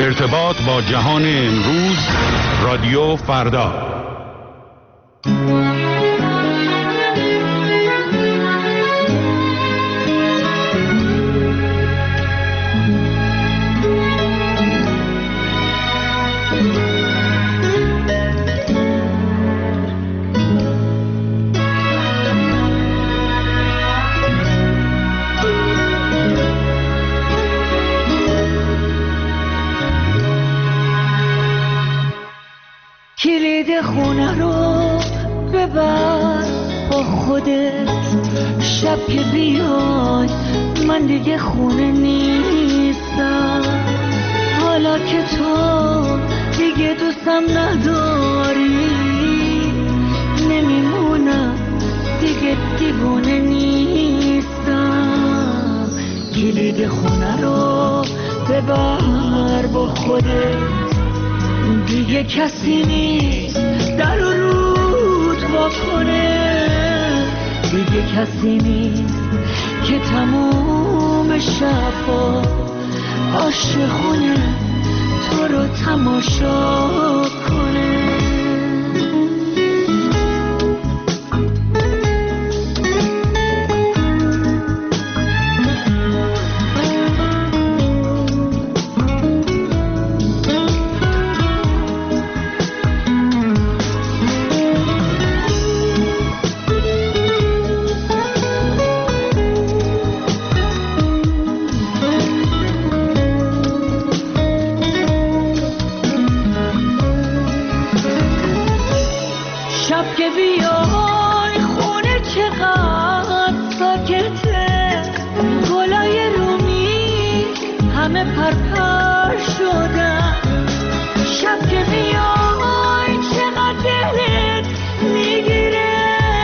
ارتباط با جهان امروز، رادیو فردا. کلید خونه رو ببر با خودت، شب که بیای من دیگه خونه نیستم. حالا که تو دیگه دوستم نداری، نمیمونم دیگه دیوونه نیستم. کلید خونه رو ببر با خودت، دیگه کسی نیست در رو رود واکنه. دیگه کسی نیست که تموم شبا عاشقونه تو رو تماشا کنه. شب که بیای خونه چقدر ساکته، گلای رومی همه پرپر شدن. شب که بیای چقدر دلت میگیره،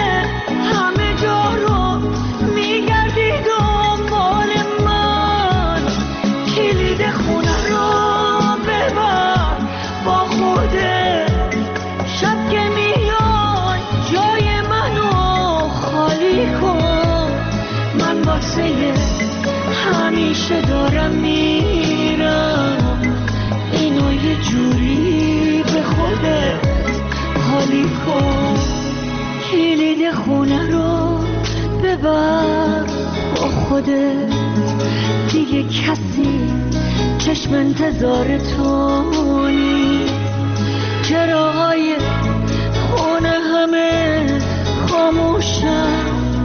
همه جا رو میگردی دنبال من. کلید خونه رو ببر با خودت، شب که میای جای منو خالی کن. من واسه همیشه دارم میرم، اینو یه جوری به خودت خالی کن. کلید خونه رو ببر با خودت، دیگه کسی چشم انتظار تو نیست. چراغای خونه همه خاموشن،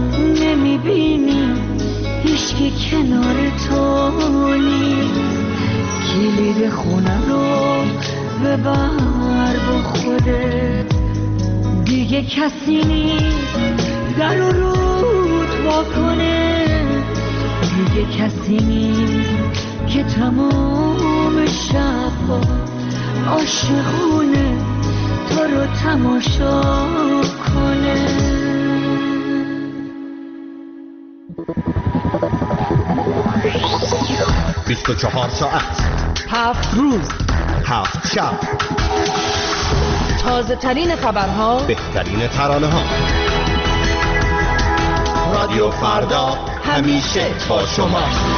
نمیبینی هیچکی کنار تو نیست. کلید خونه رو ببر با خودت، دیگه کسی نیست در رو رود واکنه. دیگه کسی نیست که تمام شبا عاشقونه تو رو تماشا کنه. 24 ساعت، 7 روز، 7 شب، تازه ترین خبرها، بهترین ترانه ها. رادیو فردا همیشه با شما.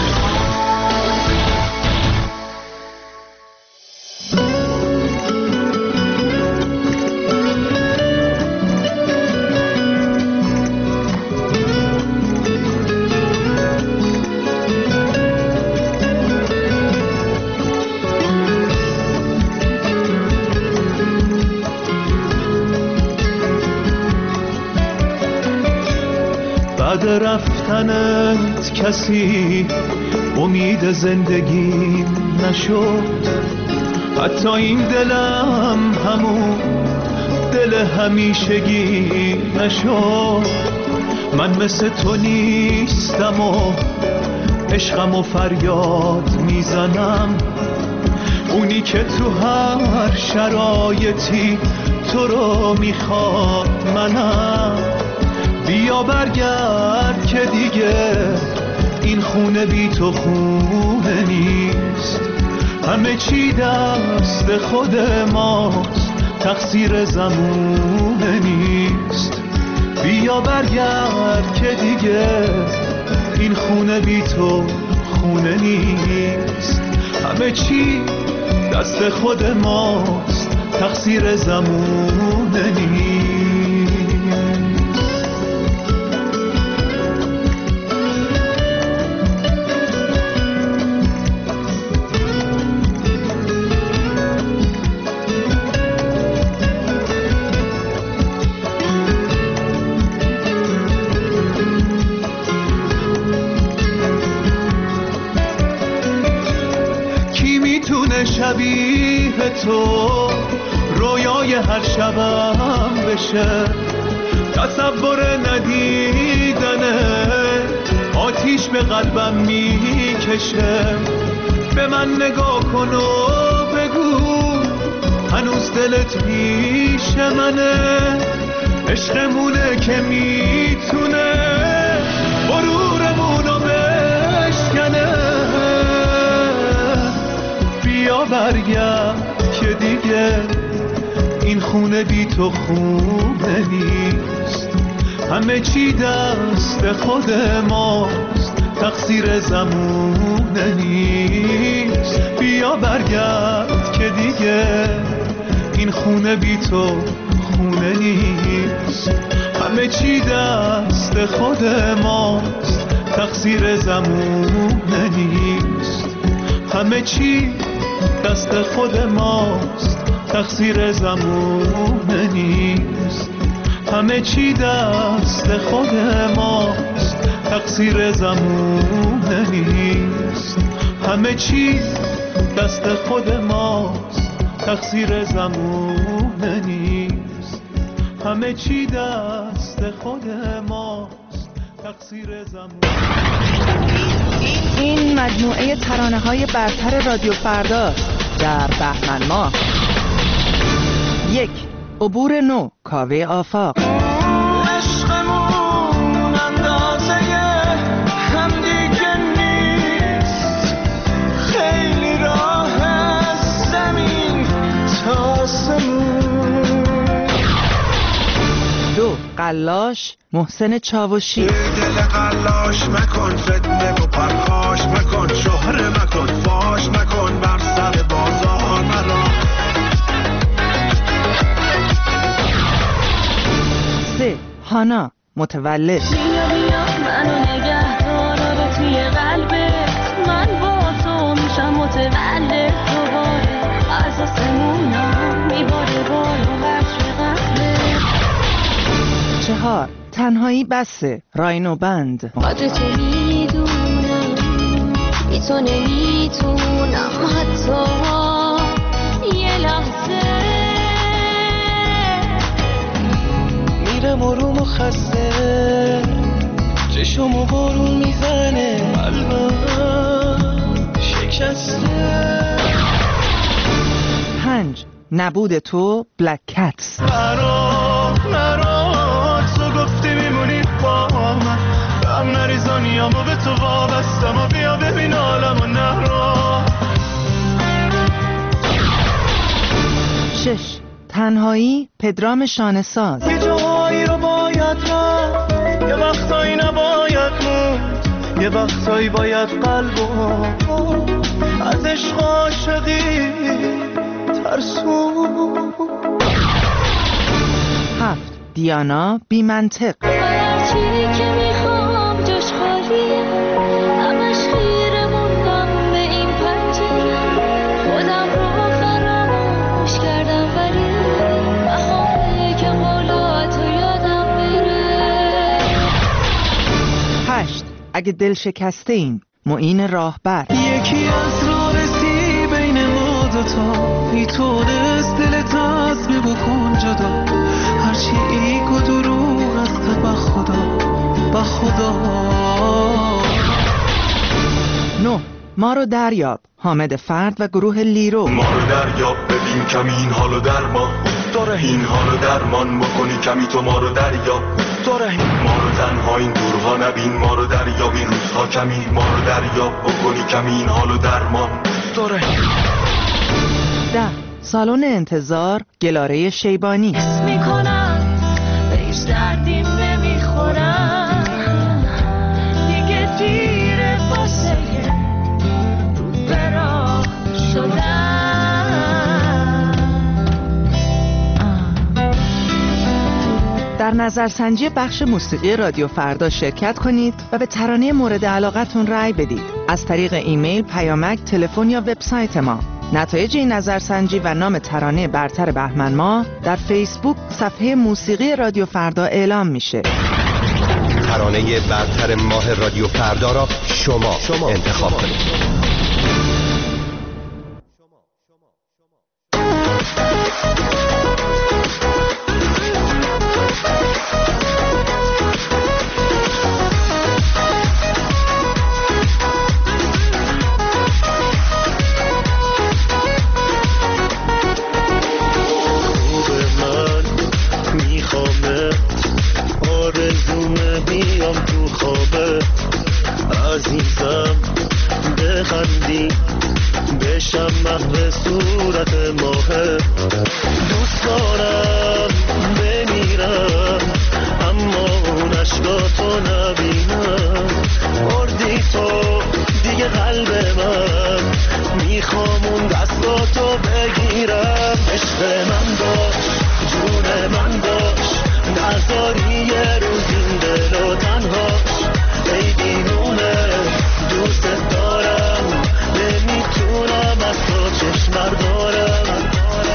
بعد رفتنت کسی امید زندگی نشد، حتی این دلم همون دل همیشگی نشد. من مثل تو نیستم و عشقم و فریاد میزنم، اونی که تو هر شرایطی تو رو میخواد منم. بیا برگرد که دیگه این خونه بی تو خونه نیست. همه چی دست خود ماست، تقصیر زمونه نیست. بیا برگرد که دیگه این خونه بی تو خونه نیست. همه چی دست خود ماست، تقصیر زمونه نیست. شبیه تو رویای هر شبم بشه، تصور ندیدنه آتیش به قلبم میکشه. به من نگاه کن و بگو هنوز دلت پیش منه، عشقمونه که میتونه غرورمونو بشکنه. بیا برگرد که دیگه این خونه بی تو خونه نیست. همه چی دست خود ماست، تقصیر زمونه نیست. بیا برگرد که دیگه این خونه بی تو خونه نیست. همه چی دست خود ماست، تقصیر زمونه نیست. همه چی دست خود ماست، تقصیر زمونه نیست. همه چی دست خود ماست، تقصیر زمونه نیست. همه چی دست خود ماست، تقصیر زمونه نیست. همه چی دست خود ماست، تقصیر زمونه. این مجموعه ترانه‌های برتر رادیو فردا در بهمن ماه. 1. عبور نو، کاوه آفاق. عشقمون اندازه هم دیگه نیست، خیلی راه از زمین تا آسمون. 2. قلاش، محسن چاوشی. دل قلاش مکن، فتنه و پرخاش مکن، شهره مکن، فاش مکن، بر سر بازار مرا. 3. هانا، متولد. بیا بیا منو نگه دار رو توی قلبت، من با تو میشم متولد. دوباره از آسمونا میباره بارو قطر قطره. 4. تنهایی بسه، راینو بند. قدر تو میدونم، بی تو نمیتونم حتی یه لحظه. میرم آروم و خسته، چشمو بارون میزنه، قلبم شکسته. 5. نبود تو، بلک کتس. نرا تو گفتی میمونی با من، هم نریزانیامو به تو وابستم و بیا ببین عالمو نرا. 6. تنهایی، پدرام شانه‌ساز. یه جاهایی رو باید رفت، یه وقتایی نباید موند، یه وقتایی باید قلبو از عشق عاشقی ترسون. 7. دیانا، بی منطق. هرچی که میخوام جاش خالیه، همش خیره موندم به این پنجره. خودم رو فراموش کردم ولی بخواه که قولاتو یادم بره. 8. اگه دل شکسته این، معین راهبر. یکی از رارسی بین ما دوتا، میتونست دلت از می بکن جدا. هرچی ایگ و دروغ است به خدا. 9. ما رو دریاب، حامد فرد و گروه لیرو. ما رو دریاب ببین کمی این حالو درمان داره، این حالو درمان بکنی کمی تو ما رو دریاب داره. ما رو تنها این دورها نبین، ما رو دریاب این روزها کمی، ما رو دریاب بکنی کمی این حالو درمان داره. 10. سالن انتظار، گلاره شیبانی. میکنم به هیچ دردی نمیخورم، دیگه دیره واسه رو براه شدم. در نظرسنجی بخش موسیقی رادیو فردا شرکت کنید و به ترانه مورد علاقتون رأی بدید. از طریق ایمیل، پیامک، تلفن یا وبسایت ما. نتایج این نظرسنجی و نام ترانه برتر بهمن ماه در فیسبوک صفحه موسیقی رادیو فردا اعلام میشه. ترانه برتر ماه رادیو فردا را شما انتخاب کنید. عزیزم بخندی بشم محو صورت ماه، دوست دارم بمیرم اما اون اشکاتو نبینم. مردی تو دیگه قلب من، میخوام اون دستاتو بگیرم. عشق من باش، جون من باش، نذاری یه روز این دلو تنهاش. ای دیوونه دوست دارم، نمیتونم از تو چشم بردارم.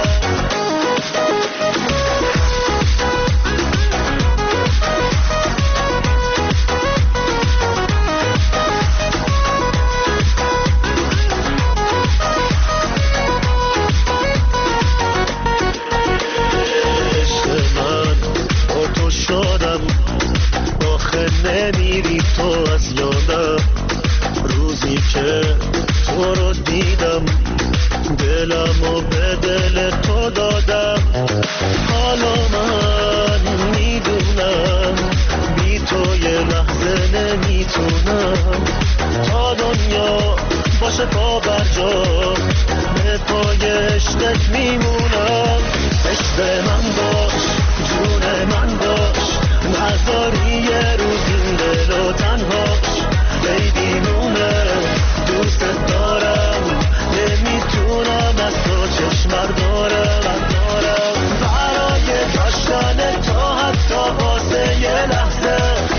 عشق من با تو شدم، آخه نمیری تو از یادم. روزی که تو رو دیدم دلمو به دل تو دادم. حالا من میدونم بی تو یه لحظه نمیتونم. تا دنیا باشه پا بر جا، به پای عشقت میمونم. عشق من باش، جون من باش، نذاری یه روز این دلو تنهاش. ای دیوونه دوست دارم، نمیتونم از تو چشم بردارم. برای داشتن تو حتی واسه یه لحظه،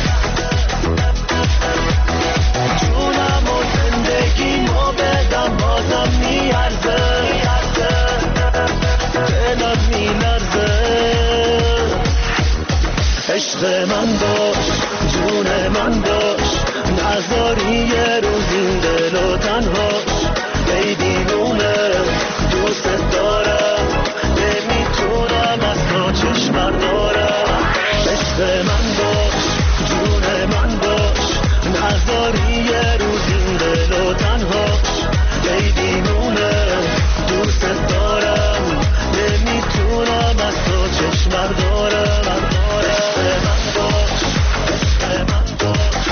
جونم و زندگیمو بدم بازم میارزه. دلم میلرزه. عشق من باش، جون من باش، نذاری یه روز این دلو تنهاش. ای دیوونه دوست دارم، نمیتونم از تو چشم بردارم. عشق من باش، جون من باش، نذاری یه روز این دلو تنهاش. ای دیوونه دوست دارم، نمیتونم از تو چشم بردارم. عشق من باش، عشق من باش.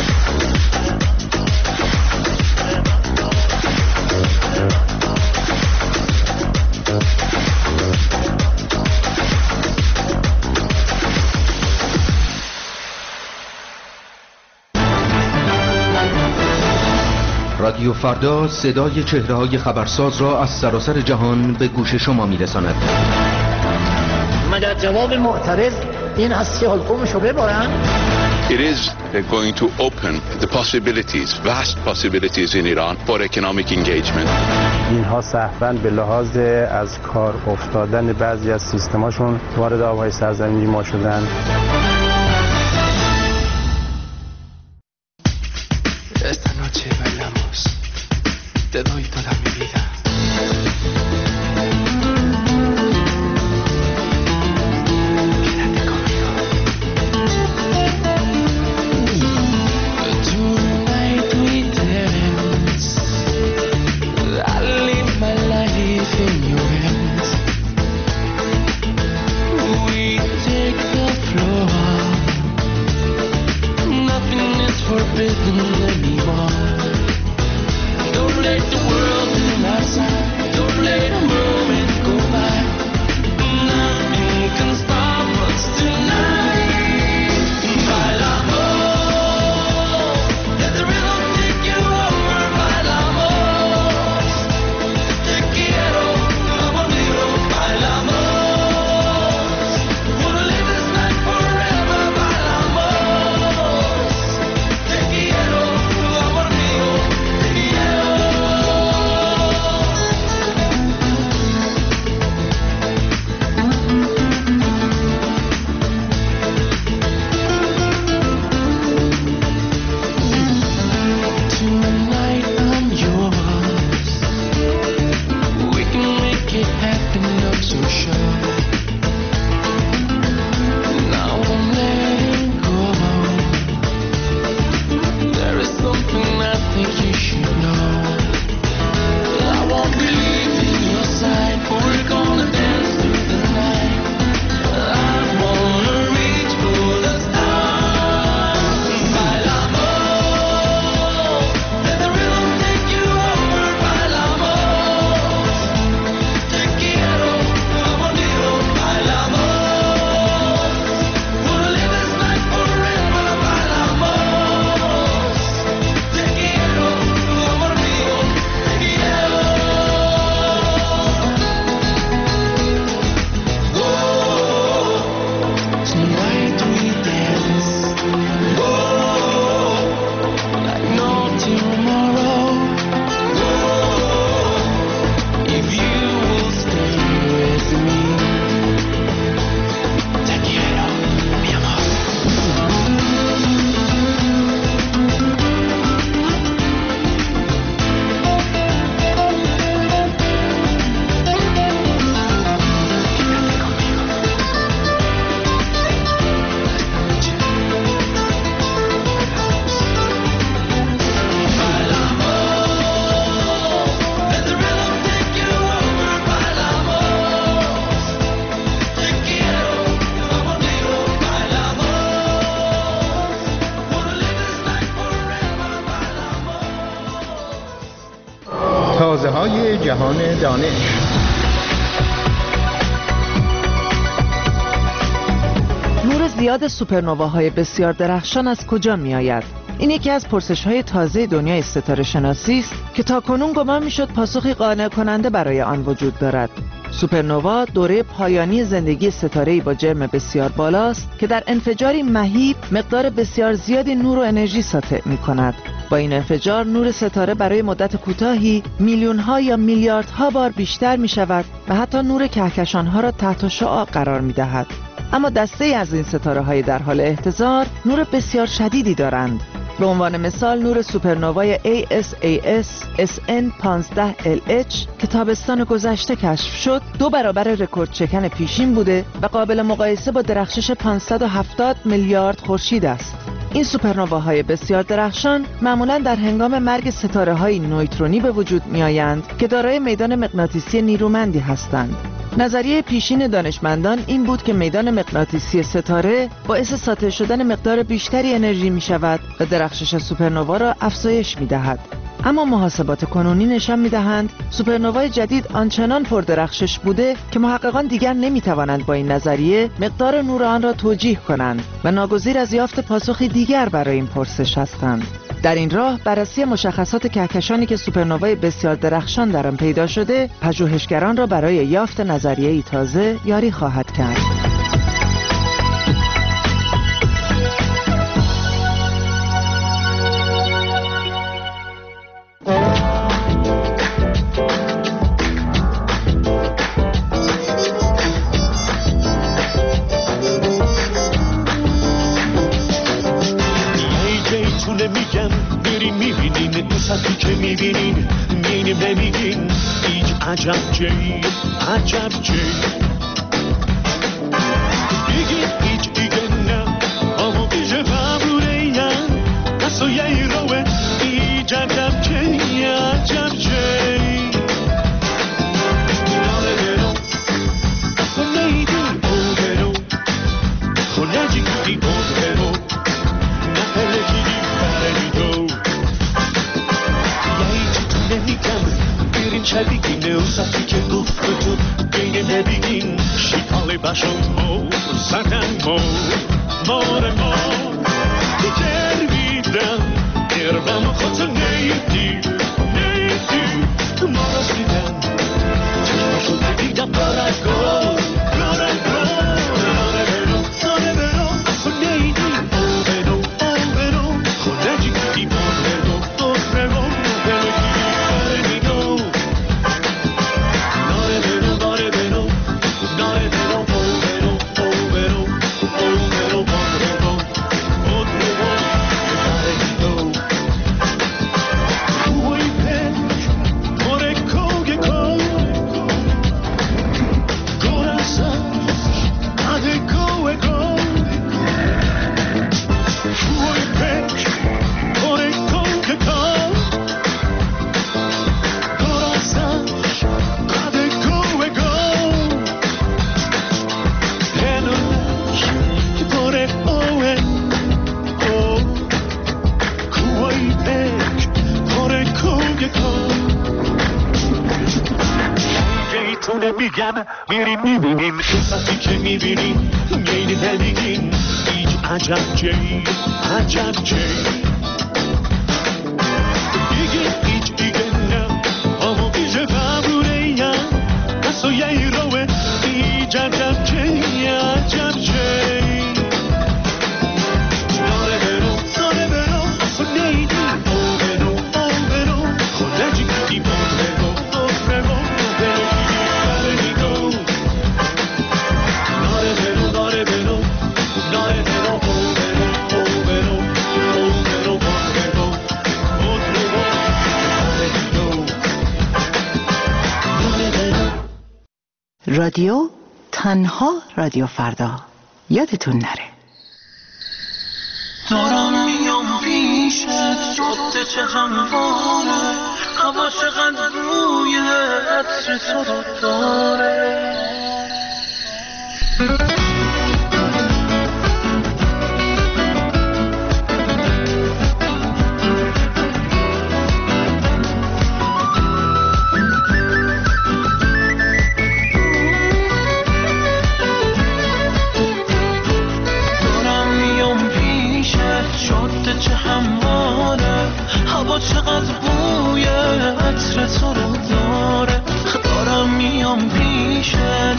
رادیو فردا صدای چهره‌های خبرساز را از سراسر جهان به گوش شما می‌رساند. مگر جواب معترض این است که حکومشو ببرن؟ It is going to open the possibilities, vast possibilities in Iran for economic engagement. اینها صحفاً به لحاظ از کار افتادن بعضی از سیستماشون وارد آبهای سرزمینی ما شدن. Esta noche bailamos, te doy toda mi vida. Quédate conmigo. Tonight we dance, I live my life in your hands. We take the floor. صدای جهان دانش. نور زیاد سوپرنواهای بسیار درخشان از کجا می آید؟ این یکی از پرسش‌های تازه دنیای ستاره شناسی است که تاکنون گمان می‌شد پاسخی قانع کننده برای آن وجود دارد. سوپرنوا دوره پایانی زندگی ستاره‌ای با جرم بسیار بالاست که در انفجاری مهیب مقدار بسیار زیادی نور و انرژی ساطع می‌کند. با این انفجار نور ستاره برای مدت کوتاهی میلیون‌ها یا میلیاردها بار بیشتر می‌شود و حتی نور کهکشان‌ها را تحت شعاع قرار می‌دهد. اما دسته‌ای از این ستاره‌های در حال احتضار نور بسیار شدیدی دارند. به عنوان مثال نور سوپرنوای ASAS SN15LH که تابستان گذشته کشف شد 2 برابر رکورد شکن پیشین بوده و قابل مقایسه با درخشش 570 میلیارد خورشید است. این سوپرنواهای بسیار درخشان معمولاً در هنگام مرگ ستاره‌های نویترونی به وجود می‌آیند که دارای میدان مغناطیسی نیرومندی هستند. نظریه پیشین دانشمندان این بود که میدان مغناطیسی ستاره باعث ساطع شدن مقدار بیشتری انرژی می شود و درخشش سوپرنوا را افزایش می دهد. اما محاسبات کنونی نشان می دهند سوپرنوای جدید آنچنان پردرخشش بوده که محققان دیگر نمی توانند با این نظریه مقدار نور آن را توجیه کنند و ناگزیر از یافت پاسخی دیگر برای این پرسش هستند. در این راه بررسی مشخصات کهکشانی که سوپرنوای بسیار درخشان در آن پیدا شده پژوهشگران را برای یافت نظریه‌ای تازه یاری خواهد کرد. عجب جی دیگه هیچ دیگه نه اما بیشه بابوره یا اصلا یه روه ایج عجب جی عجب جی ناله برو خونه ایدی او برو خونه جیگی او برو نهله جیگی برای دو یه چی تو نمیگم بریم شبیگی نوزتی که گفت تو بین نبیگین شیکالی باشم مو زدن مار دیگر بیدم دربم خود نیدی ما را سیدم چشمشو دیدم گارگو ناره برو خود نیدی او برو خود نجیگی او برو میریم میبینیم قصتی که میبینیم میریم نمیگیم هیچ عجب جی دیگه هیچ دیگه نه اما بیشه بابوره یا اصلا یه روه هیچ عجب جی ناره برو اصلا نیدی او برو خونه جیگی برو رادیو تنها رادیو فردا یادتون نره. دارم میام پیشت جاده چه همواره هوا چقدر روی عطر تو رو داره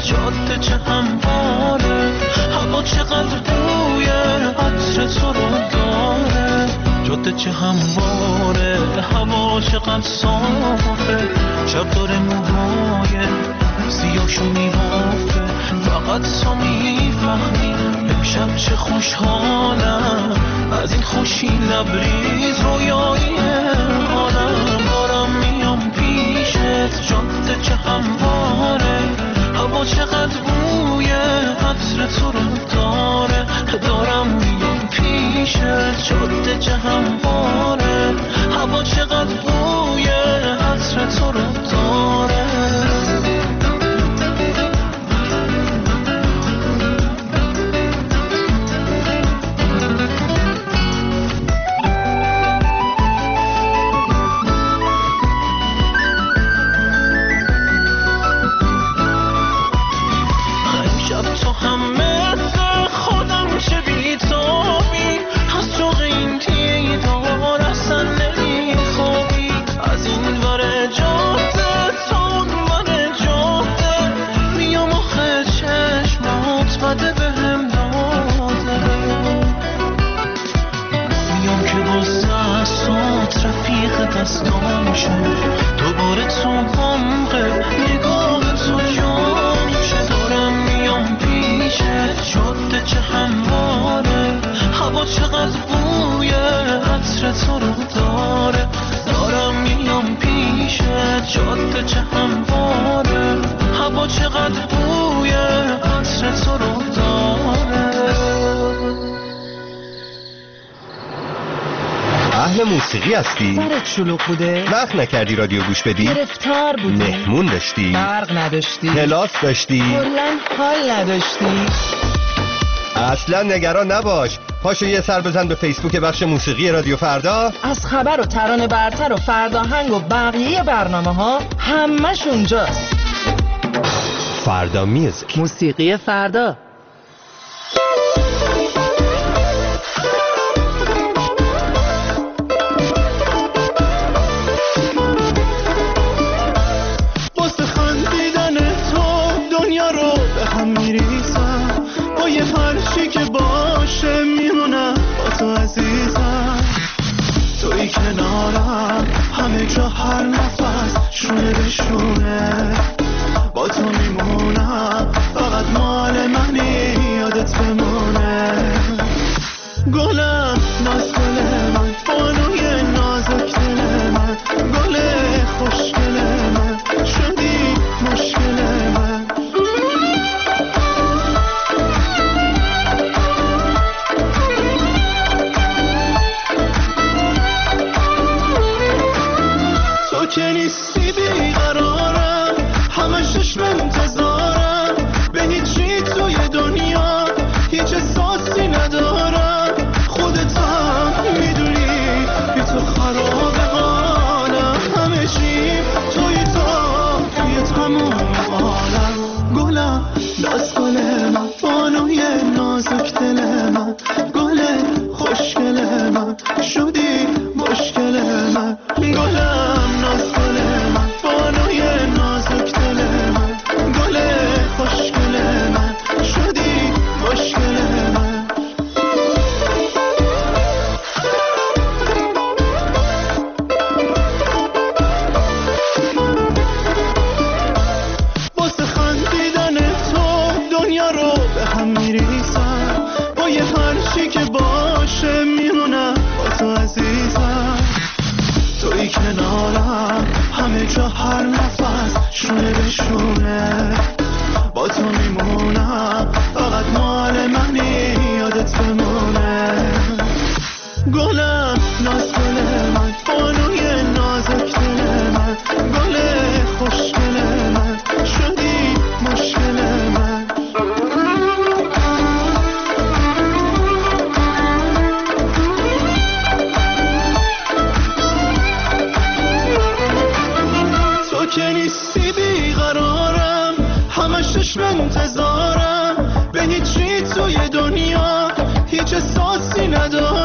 جاده چه همواره، هوا چقدر بوی عطر تو رو داره. جاده چه همواره، هوا چقدر صافه، شب داره موهای سیاهشو میبافه. فقط تو میفهمی امشب چه خوشحالم، از این خوشی لبریز رویایی حالم. دارم میام پیشت، جاده چه همواره، هوا چقدر بوی عطر تو رو داره. دارم میام پیشت، جاده چه همواره، هوا چقدر بوی عطر تو رو داره. دوباره تو عمق نگاه تو جان چه. دارم میام پیشت، جاده چه همواره، هوا چقدر بوی عطر تو رو داره. دارم میام پیشت، جاده چه همواره، هوا چقدر بوی عطر تو رو داره. اهل موسیقی هستی؟ سرت شلوغ بوده؟ وقت نکردی رادیو گوش بدی؟ گرفتار بودی؟ مهمون داشتی؟ برق نداشتی؟ کلاس داشتی؟ کلاً حال نداشتی؟ اصلا نگران نباش، پاشو یه سر بزن به فیسبوک بخش موسیقی رادیو فردا. از خبر و ترانه برتر و فرداهنگ و بقیه برنامه ها همش اونجاست. فردا میوزیک، موسیقی فردا. واسه خندیدن تو دنیا رو به هم میریزم، با یه هرچی که باشه میمونم با تو عزیزم. توی کنارم همه جا هر نفس شونه به شونه، با تو میمونم فقط مال منی یادت بمونه. گلم ناز گل من، بانوی نازک دل من، گل خوشگل من، شدی مشکل من. تو که نیستی بیقرارم، همش چشم انتظارم، به هیچی توی دنیا هیچ احساسی ندارم. خودت هم میدونی بی تو خراب حالم، همه چی توی تموم عالم. گلم ناز گل من، بانوی نازک دل من، گل خوشگل من، شدی مشکل من. گلم ناز گل من، بانوی نازک دل من، گل خوشگل من، شدی مشکل من. واسه خندیدن تو دنیا رو به هم میریزم، با یه هرچی که باشه میمونم با تو عزیزم. توی کنارم همه جا هر نفس شونه به شونه، با تو میمونم فقط مال منی یادت بمونه. گلم ناز گل من، بانوی نازک دل من، گل خوشگل من، شدی مشکل من. تو که نیستی بیقرارم، همش چشم انتظارم، به هیچی توی دنیا هیچ احساسی ندارم.